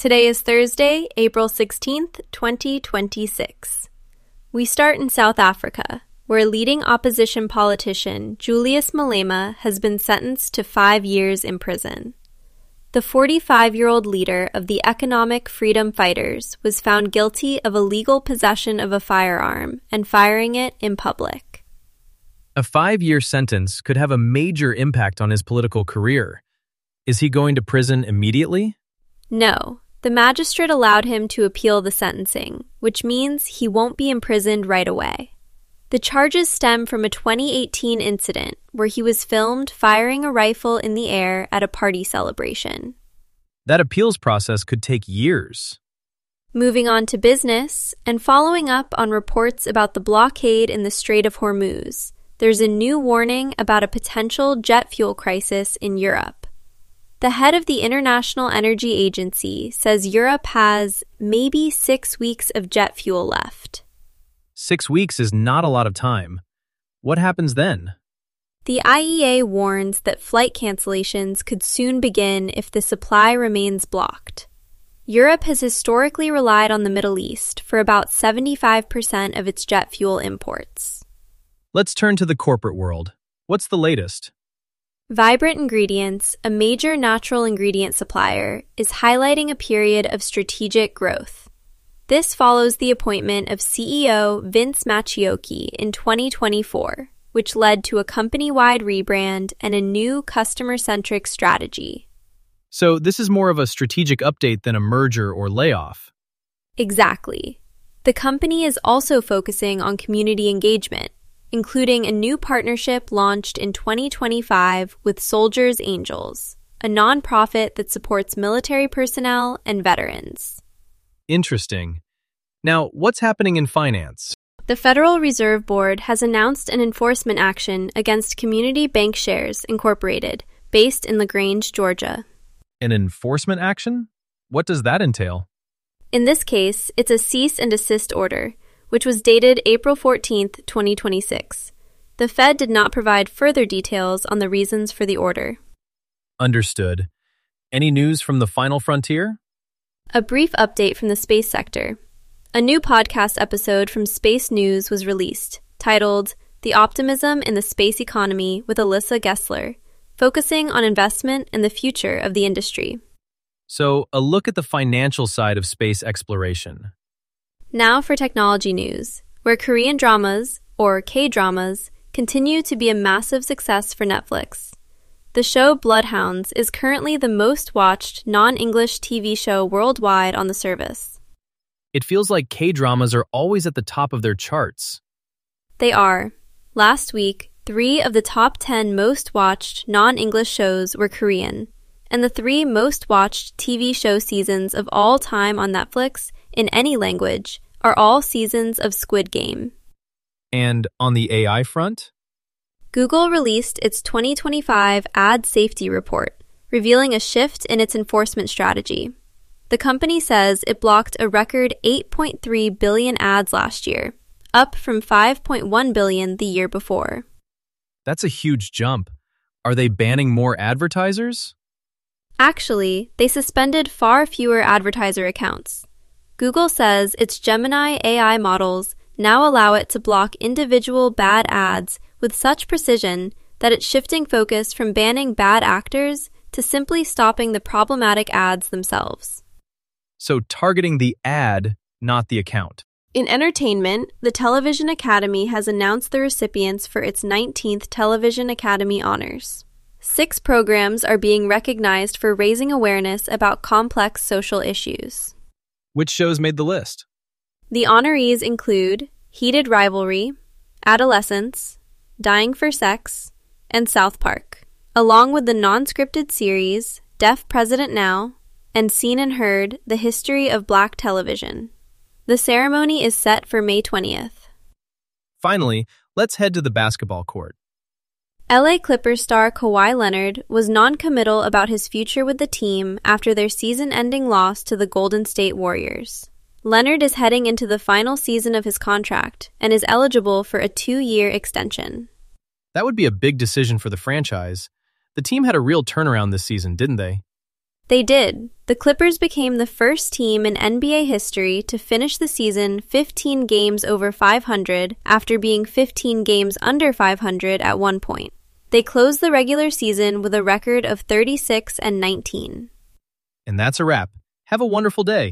Today is Thursday, April 16th, 2026. We start in South Africa, where leading opposition politician Julius Malema has been sentenced to 5 years in prison. The 45-year-old leader of the Economic Freedom Fighters was found guilty of illegal possession of a firearm and firing it in public. A 5-year sentence could have a major impact on his political career. Is he going to prison immediately? No. The magistrate allowed him to appeal the sentencing, which means he won't be imprisoned right away. The charges stem from a 2018 incident where he was filmed firing a rifle in the air at a party celebration. That appeals process could take years. Moving on to business, and following up on reports about the blockade in the Strait of Hormuz, there's a new warning about a potential jet fuel crisis in Europe. The head of the International Energy Agency says Europe has maybe 6 weeks of jet fuel left. 6 weeks is not a lot of time. What happens then? The IEA warns that flight cancellations could soon begin if the supply remains blocked. Europe has historically relied on the Middle East for about 75% of its jet fuel imports. Let's turn to the corporate world. What's the latest? Vibrant Ingredients, a major natural ingredient supplier, is highlighting a period of strategic growth. This follows the appointment of CEO Vince Macchiocchi in 2024, which led to a company-wide rebrand and a new customer-centric strategy. So this is more of a strategic update than a merger or layoff. Exactly. The company is also focusing on community engagement, including a new partnership launched in 2025 with Soldiers Angels, a nonprofit that supports military personnel and veterans. Interesting. Now, what's happening in finance? The Federal Reserve Board has announced an enforcement action against Community Bank Shares Incorporated, based in LaGrange, Georgia. An enforcement action? What does that entail? In this case, it's a cease and desist order, which was dated April 14th, 2026. The Fed did not provide further details on the reasons for the order. Understood. Any news from the final frontier? A brief update from the space sector. A new podcast episode from Space News was released, titled The Optimism in the Space Economy with Alyssa Gessler, focusing on investment and the future of the industry. So, a look at the financial side of space exploration. Now for technology news, where Korean dramas, or K-dramas, continue to be a massive success for Netflix. The show Bloodhounds is currently the most watched non-English TV show worldwide on the service. It feels like K-dramas are always at the top of their charts. They are. Last week, 3 of the top 10 most watched non-English shows were Korean, and the 3 most watched TV show seasons of all time on Netflix in any language are all seasons of Squid Game. And on the AI front? Google released its 2025 Ad Safety Report, revealing a shift in its enforcement strategy. The company says it blocked a record 8.3 billion ads last year, up from 5.1 billion the year before. That's a huge jump. Are they banning more advertisers? Actually, they suspended far fewer advertiser accounts. Google says its Gemini AI models now allow it to block individual bad ads with such precision that it's shifting focus from banning bad actors to simply stopping the problematic ads themselves. So targeting the ad, not the account. In entertainment, the Television Academy has announced the recipients for its 19th Television Academy Honors. 6 programs are being recognized for raising awareness about complex social issues. Which shows made the list? The honorees include Heated Rivalry, Adolescence, Dying for Sex, and South Park, along with the non-scripted series Deaf President Now and Seen and Heard: The History of Black Television. The ceremony is set for May 20th. Finally, let's head to the basketball court. LA Clippers star Kawhi Leonard was non-committal about his future with the team after their season-ending loss to the Golden State Warriors. Leonard is heading into the final season of his contract and is eligible for a 2-year extension. That would be a big decision for the franchise. The team had a real turnaround this season, didn't they? They did. The Clippers became the first team in NBA history to finish the season 15 games over 500 after being 15 games under 500 at one point. They closed the regular season with a record of 36-19. And that's a wrap. Have a wonderful day.